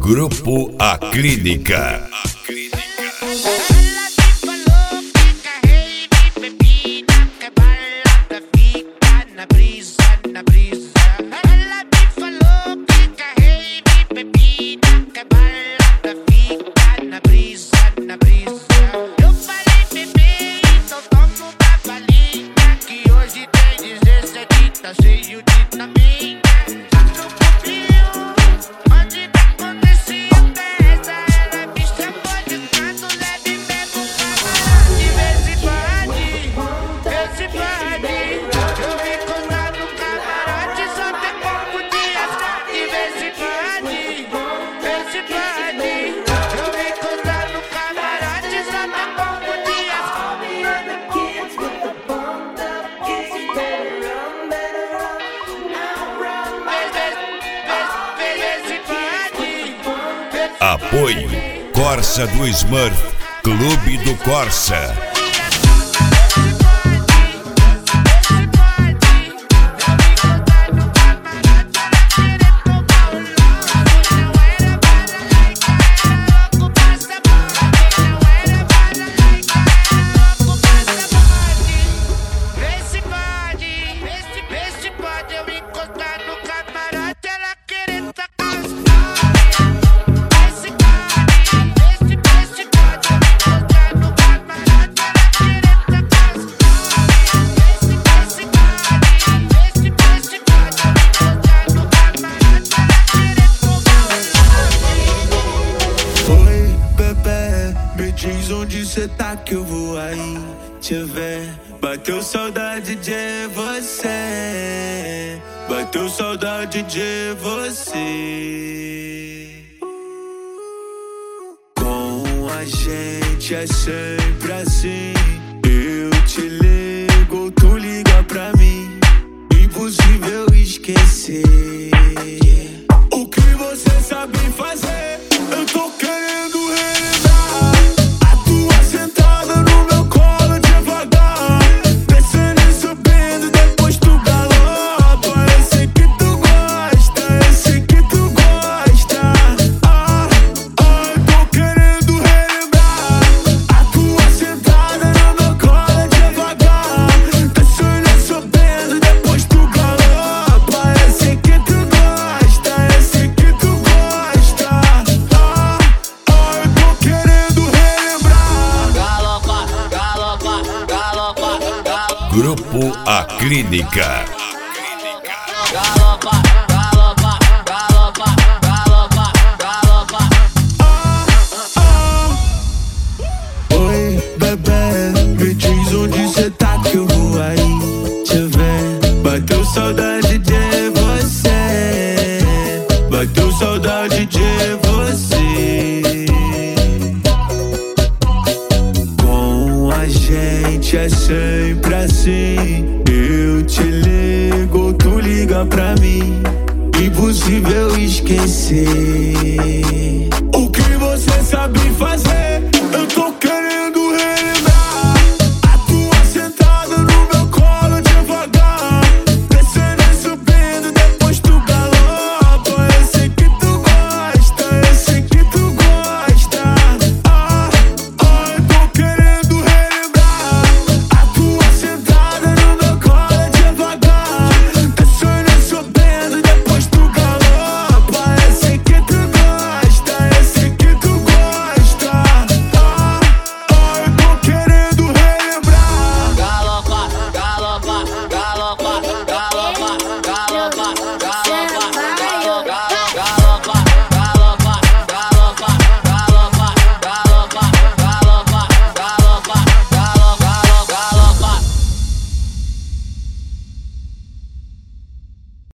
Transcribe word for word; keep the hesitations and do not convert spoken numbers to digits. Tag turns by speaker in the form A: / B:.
A: Grupo A Clínica. Apoio Corsa do Smurf, Clube do Corsa.
B: Diz onde cê tá que eu vou aí te ver. Bateu saudade de você, bateu saudade de você. Com a gente é sempre assim. Eu te ligo, tu liga pra mim. Impossível esquecer o que você sabe fazer. Eu tô querendo relembrar.
A: Grupo A Clínica.
C: Galopa, galopa, galopa, galopa, galopa.
B: Oi, bebê, me diz onde cê tá que eu vou aí te ver. Bateu saudade de você, bateu saudade de você. Com a gente é sempre assim. Eu te ligo, tu liga pra mim. Impossível esquecer o que você sabe fazer. Eu tô